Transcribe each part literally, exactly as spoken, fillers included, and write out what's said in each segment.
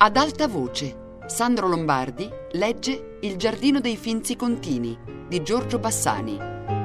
Ad alta voce, Sandro Lombardi legge Il giardino dei Finzi Contini di Giorgio Bassani.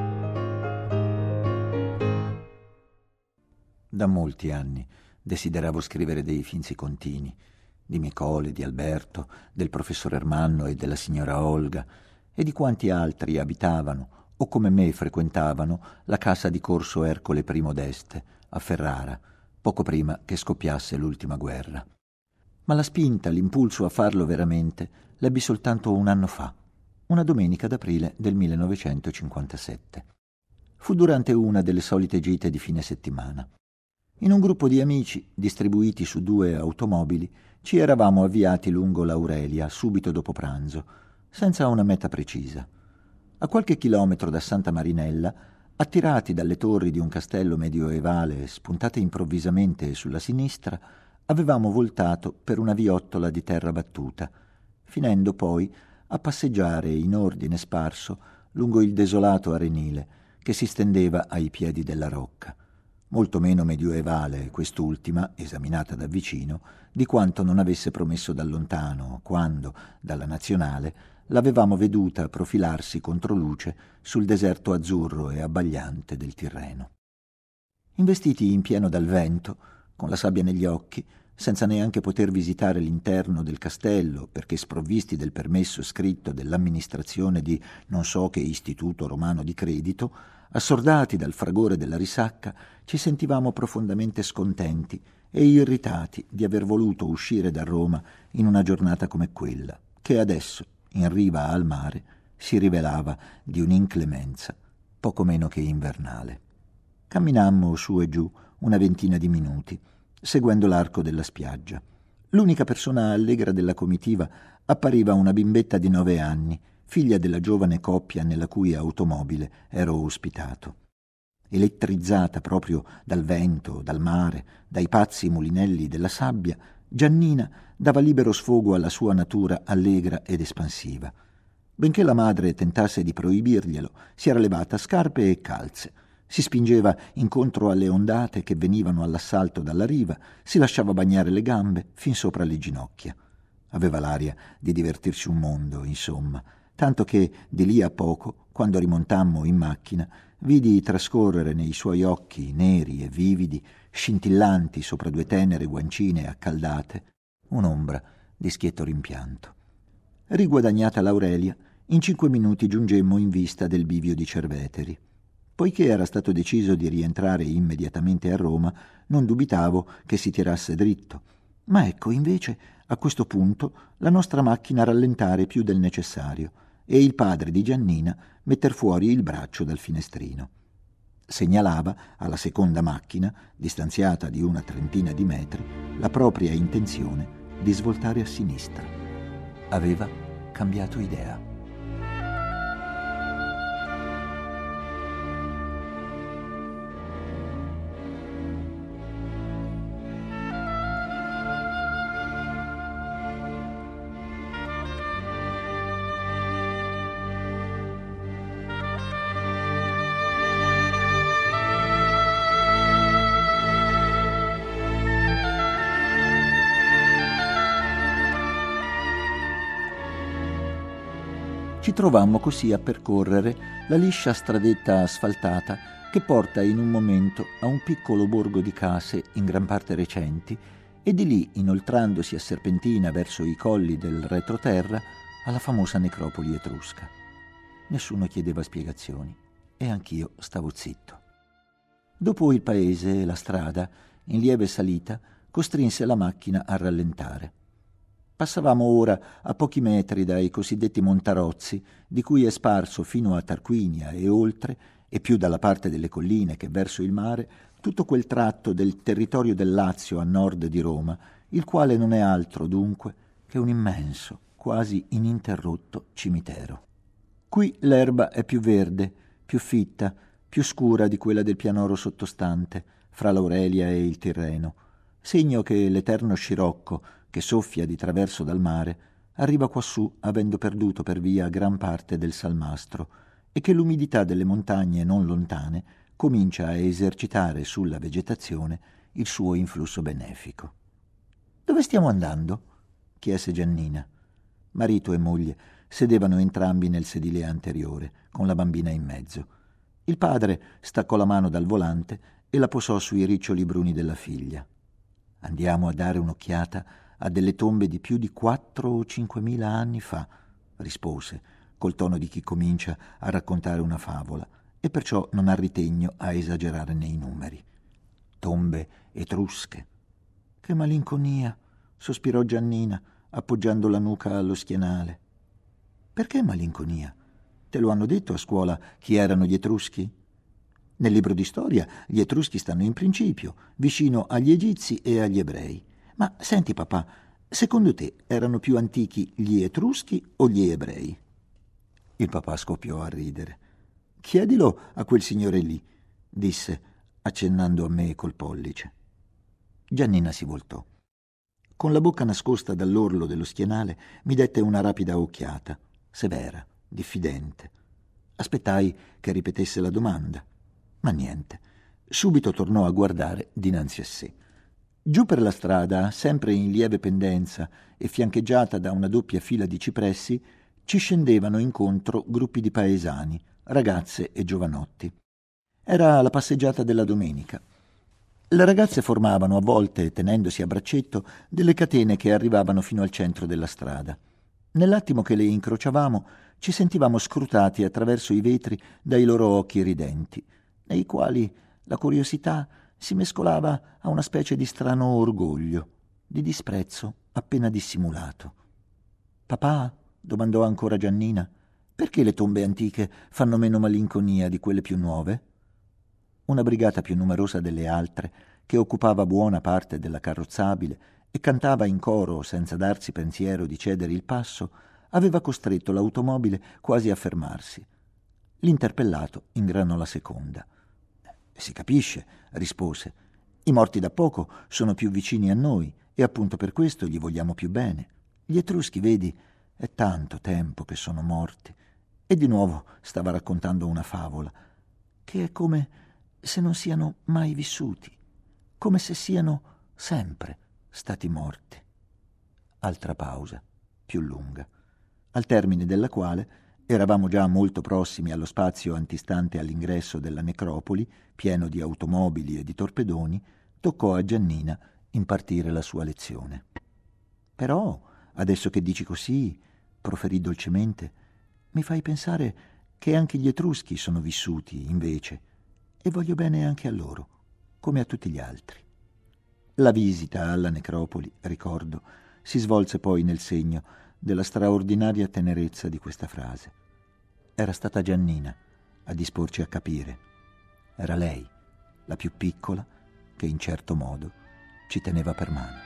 Da molti anni desideravo scrivere dei Finzi Contini, di Micole, di Alberto, del professor Ermanno e della signora Olga, e di quanti altri abitavano o come me frequentavano la casa di Corso Ercole I d'Este, a Ferrara, poco prima che scoppiasse l'ultima guerra. Ma la spinta, l'impulso a farlo veramente, l'ebbi soltanto un anno fa, una domenica d'aprile del millenovecentocinquantasette. Fu durante una delle solite gite di fine settimana. In un gruppo di amici, distribuiti su due automobili, ci eravamo avviati lungo l'Aurelia subito dopo pranzo, senza una meta precisa. A qualche chilometro da Santa Marinella, attirati dalle torri di un castello medioevale spuntate improvvisamente sulla sinistra, avevamo voltato per una viottola di terra battuta, finendo poi a passeggiare in ordine sparso lungo il desolato arenile che si stendeva ai piedi della rocca, molto meno medioevale quest'ultima, esaminata da vicino, di quanto non avesse promesso da lontano, quando, dalla Nazionale, l'avevamo veduta profilarsi controluce sul deserto azzurro e abbagliante del Tirreno. Investiti in pieno dal vento, con la sabbia negli occhi, senza neanche poter visitare l'interno del castello, perché sprovvisti del permesso scritto dell'amministrazione di non so che istituto romano di credito, assordati dal fragore della risacca, ci sentivamo profondamente scontenti e irritati di aver voluto uscire da Roma in una giornata come quella, che adesso, in riva al mare, si rivelava di un'inclemenza poco meno che invernale. Camminammo su e giù una ventina di minuti, seguendo l'arco della spiaggia. L'unica persona allegra della comitiva appariva una bimbetta di nove anni, figlia della giovane coppia nella cui automobile ero ospitato. Elettrizzata proprio dal vento, dal mare, dai pazzi mulinelli della sabbia, Giannina dava libero sfogo alla sua natura allegra ed espansiva. Benché la madre tentasse di proibirglielo, si era levata scarpe e calze, si spingeva incontro alle ondate che venivano all'assalto dalla riva, si lasciava bagnare le gambe fin sopra le ginocchia. Aveva l'aria di divertirsi un mondo, insomma, tanto che di lì a poco, quando rimontammo in macchina, vidi trascorrere nei suoi occhi neri e vividi, scintillanti sopra due tenere guancine accaldate, un'ombra di schietto rimpianto. Riguadagnata l'Aurelia, in cinque minuti giungemmo in vista del bivio di Cerveteri. Poiché era stato deciso di rientrare immediatamente a Roma, non dubitavo che si tirasse dritto. Ma ecco, invece, a questo punto, la nostra macchina rallentare più del necessario e il padre di Giannina metter fuori il braccio dal finestrino. Segnalava alla seconda macchina, distanziata di una trentina di metri, la propria intenzione di svoltare a sinistra. Aveva cambiato idea. Ci trovammo così a percorrere la liscia stradetta asfaltata che porta in un momento a un piccolo borgo di case in gran parte recenti e di lì, inoltrandosi a serpentina verso i colli del retroterra, alla famosa necropoli etrusca. Nessuno chiedeva spiegazioni e anch'io stavo zitto. Dopo il paese e la strada, in lieve salita, costrinse la macchina a rallentare. Passavamo ora a pochi metri dai cosiddetti Montarozzi, di cui è sparso fino a Tarquinia e oltre, e più dalla parte delle colline che verso il mare, tutto quel tratto del territorio del Lazio a nord di Roma, il quale non è altro dunque che un immenso, quasi ininterrotto cimitero. Qui l'erba è più verde, più fitta, più scura di quella del pianoro sottostante, fra l'Aurelia e il Tirreno, segno che l'eterno scirocco, che soffia di traverso dal mare, arriva quassù avendo perduto per via gran parte del salmastro e che l'umidità delle montagne non lontane comincia a esercitare sulla vegetazione il suo influsso benefico. «Dove stiamo andando?» chiese Giannina. Marito e moglie sedevano entrambi nel sedile anteriore, con la bambina in mezzo. Il padre staccò la mano dal volante e la posò sui riccioli bruni della figlia. «Andiamo a dare un'occhiata a delle tombe di più di quattro o cinquemila anni fa», rispose, col tono di chi comincia a raccontare una favola, e perciò non ha ritegno a esagerare nei numeri. «Tombe etrusche». «Che malinconia», sospirò Giannina, appoggiando la nuca allo schienale. «Perché malinconia? Te lo hanno detto a scuola chi erano gli Etruschi?» «Nel libro di storia gli Etruschi stanno in principio, vicino agli Egizi e agli Ebrei. Ma senti papà, secondo te erano più antichi gli Etruschi o gli Ebrei?» Il papà scoppiò a ridere. «Chiedilo a quel signore lì», disse, accennando a me col pollice. Giannina si voltò. Con la bocca nascosta dall'orlo dello schienale mi dette una rapida occhiata, severa, diffidente. Aspettai che ripetesse la domanda, ma niente. Subito tornò a guardare dinanzi a sé. Giù per la strada, sempre in lieve pendenza e fiancheggiata da una doppia fila di cipressi, ci scendevano incontro gruppi di paesani, ragazze e giovanotti. Era la passeggiata della domenica. Le ragazze formavano a volte, tenendosi a braccetto, delle catene che arrivavano fino al centro della strada. Nell'attimo che le incrociavamo, ci sentivamo scrutati attraverso i vetri dai loro occhi ridenti, nei quali la curiosità si mescolava a una specie di strano orgoglio, di disprezzo appena dissimulato. «Papà», domandò ancora Giannina, «perché le tombe antiche fanno meno malinconia di quelle più nuove?» Una brigata più numerosa delle altre, che occupava buona parte della carrozzabile e cantava in coro senza darsi pensiero di cedere il passo, aveva costretto l'automobile quasi a fermarsi. L'interpellato ingranò la seconda. «Si capisce», rispose. «I morti da poco sono più vicini a noi e appunto per questo gli vogliamo più bene. Gli Etruschi, vedi, è tanto tempo che sono morti». E di nuovo stava raccontando una favola, che è come se non siano mai vissuti, come se siano sempre stati morti. Altra pausa, più lunga, al termine della quale eravamo già molto prossimi allo spazio antistante all'ingresso della necropoli, pieno di automobili e di torpedoni. Toccò a Giannina impartire la sua lezione. «Però, adesso che dici così», proferì dolcemente, «mi fai pensare che anche gli Etruschi sono vissuti, invece, e voglio bene anche a loro, come a tutti gli altri». La visita alla necropoli, ricordo, si svolse poi nel segno della straordinaria tenerezza di questa frase. Era stata Giannina a disporci a capire. Era lei, la più piccola, che in certo modo ci teneva per mano.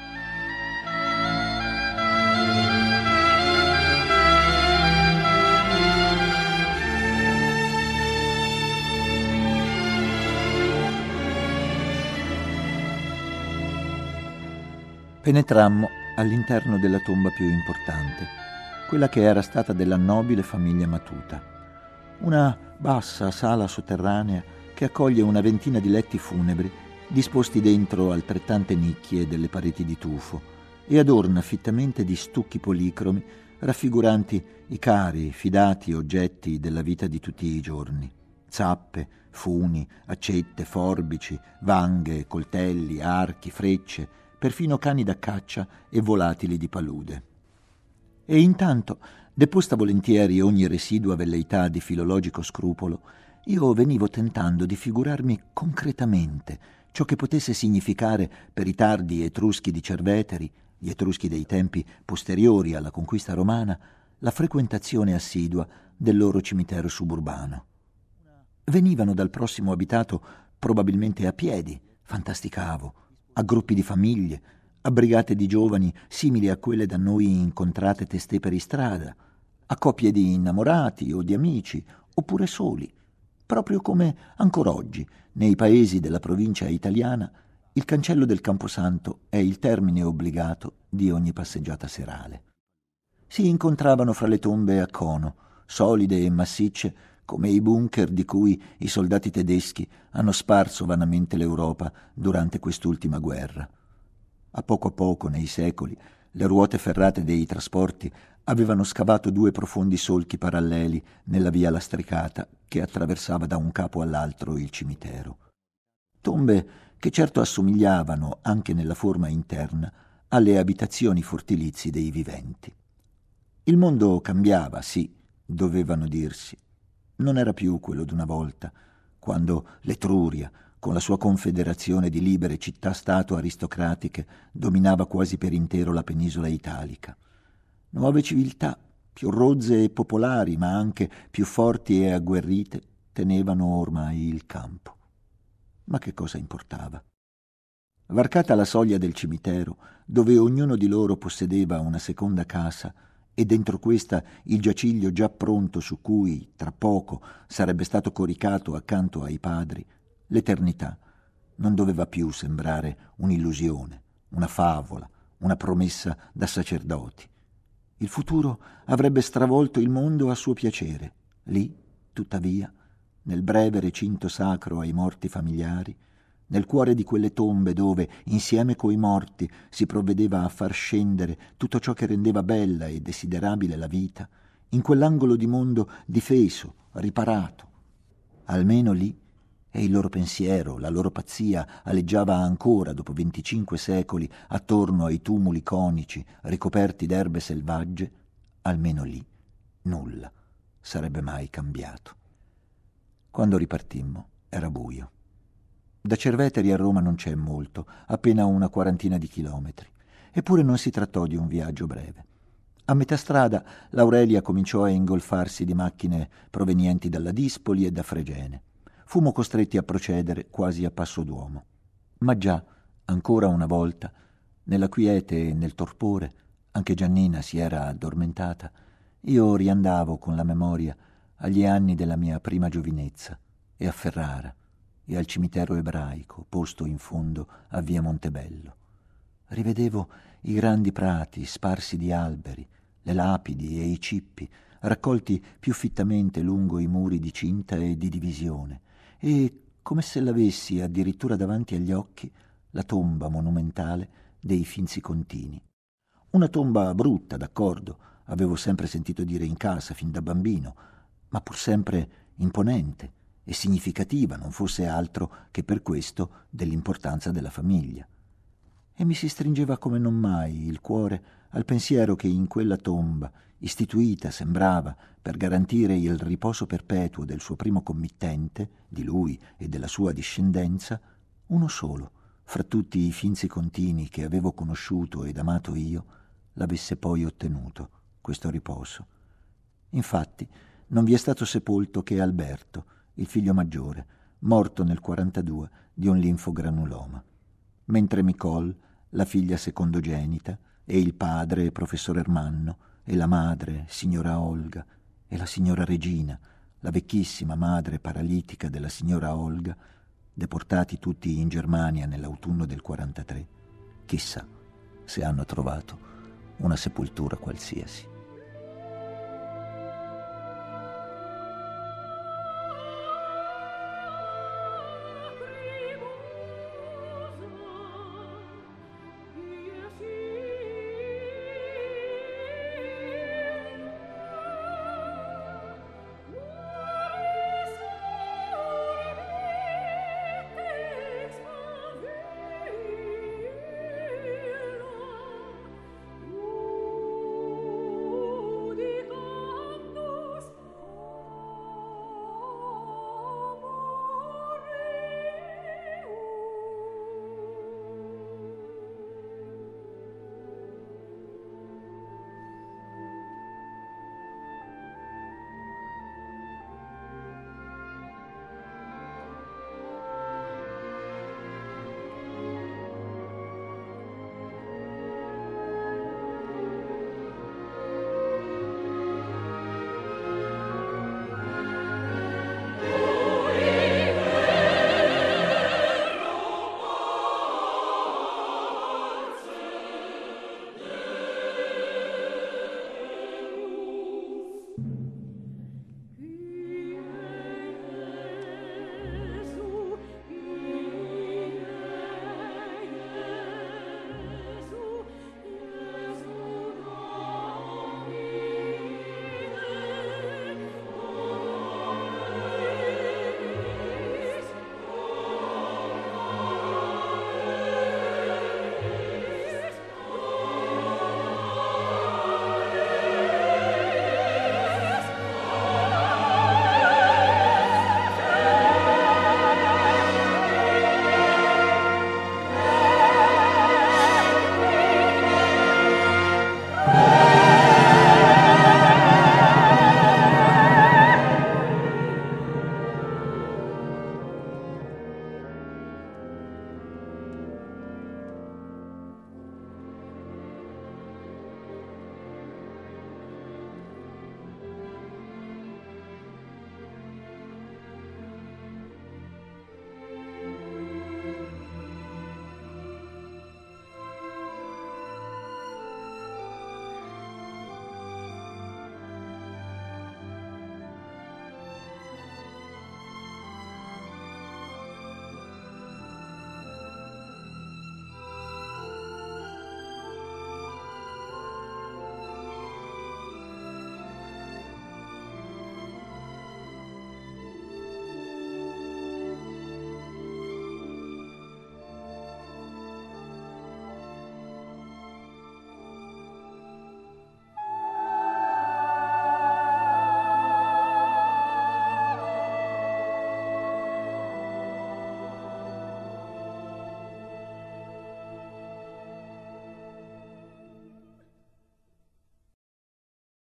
Penetrammo all'interno della tomba più importante, quella che era stata della nobile famiglia Matuta. Una bassa sala sotterranea che accoglie una ventina di letti funebri disposti dentro altrettante nicchie delle pareti di tufo e adorna fittamente di stucchi policromi raffiguranti i cari, fidati oggetti della vita di tutti i giorni. Zappe, funi, accette, forbici, vanghe, coltelli, archi, frecce, perfino cani da caccia e volatili di palude. E intanto, deposta volentieri ogni residua velleità di filologico scrupolo, io venivo tentando di figurarmi concretamente ciò che potesse significare per i tardi Etruschi di Cerveteri, gli Etruschi dei tempi posteriori alla conquista romana, la frequentazione assidua del loro cimitero suburbano. Venivano dal prossimo abitato probabilmente a piedi, fantasticavo, a gruppi di famiglie, a brigate di giovani simili a quelle da noi incontrate testè per strada, a coppie di innamorati o di amici, oppure soli, proprio come ancora oggi, nei paesi della provincia italiana, il cancello del Camposanto è il termine obbligato di ogni passeggiata serale. Si incontravano fra le tombe a cono, solide e massicce, come i bunker di cui i soldati tedeschi hanno sparso vanamente l'Europa durante quest'ultima guerra. A poco a poco, nei secoli, le ruote ferrate dei trasporti avevano scavato due profondi solchi paralleli nella via lastricata che attraversava da un capo all'altro il cimitero. Tombe che certo assomigliavano, anche nella forma interna, alle abitazioni fortilizi dei viventi. Il mondo cambiava, sì, dovevano dirsi. Non era più quello d'una volta, quando l'Etruria, con la sua confederazione di libere città-stato aristocratiche, dominava quasi per intero la penisola italica. Nuove civiltà, più rozze e popolari, ma anche più forti e agguerrite, tenevano ormai il campo. Ma che cosa importava? Varcata la soglia del cimitero, dove ognuno di loro possedeva una seconda casa, e dentro questa il giaciglio già pronto su cui, tra poco, sarebbe stato coricato accanto ai padri, l'eternità non doveva più sembrare un'illusione, una favola, una promessa da sacerdoti. Il futuro avrebbe stravolto il mondo a suo piacere. Lì, tuttavia, nel breve recinto sacro ai morti familiari, nel cuore di quelle tombe dove, insieme coi morti, si provvedeva a far scendere tutto ciò che rendeva bella e desiderabile la vita, in quell'angolo di mondo difeso, riparato. Almeno lì, e il loro pensiero, la loro pazzia aleggiava ancora dopo venticinque secoli attorno ai tumuli conici ricoperti d'erbe selvagge, almeno lì nulla sarebbe mai cambiato. Quando ripartimmo era buio. Da Cerveteri a Roma non c'è molto, appena una quarantina di chilometri, eppure non si trattò di un viaggio breve. A metà strada l'Aurelia cominciò a ingolfarsi di macchine provenienti dalla Dispoli e da Fregene. Fummo costretti a procedere quasi a passo d'uomo. Ma già, ancora una volta, nella quiete e nel torpore, anche Giannina si era addormentata, io riandavo con la memoria agli anni della mia prima giovinezza e a Ferrara e al cimitero ebraico posto in fondo a via Montebello. Rivedevo i grandi prati sparsi di alberi, le lapidi e i cippi raccolti più fittamente lungo i muri di cinta e di divisione, e, come se l'avessi addirittura davanti agli occhi, la tomba monumentale dei Finzi-Contini. Una tomba brutta, d'accordo, avevo sempre sentito dire in casa fin da bambino, ma pur sempre imponente e significativa, non fosse altro che per questo dell'importanza della famiglia. E mi si stringeva come non mai il cuore al pensiero che in quella tomba, istituita, sembrava, per garantire il riposo perpetuo del suo primo committente, di lui e della sua discendenza, uno solo, fra tutti i Finzi-Contini che avevo conosciuto ed amato io, l'avesse poi ottenuto, questo riposo. Infatti, non vi è stato sepolto che Alberto, il figlio maggiore, morto nel quarantadue di un linfogranuloma, mentre Micol, la figlia secondogenita, e il padre, professor Ermanno, e la madre, signora Olga, e la signora Regina, la vecchissima madre paralitica della signora Olga, deportati tutti in Germania nell'autunno del quarantatré, chissà se hanno trovato una sepoltura qualsiasi.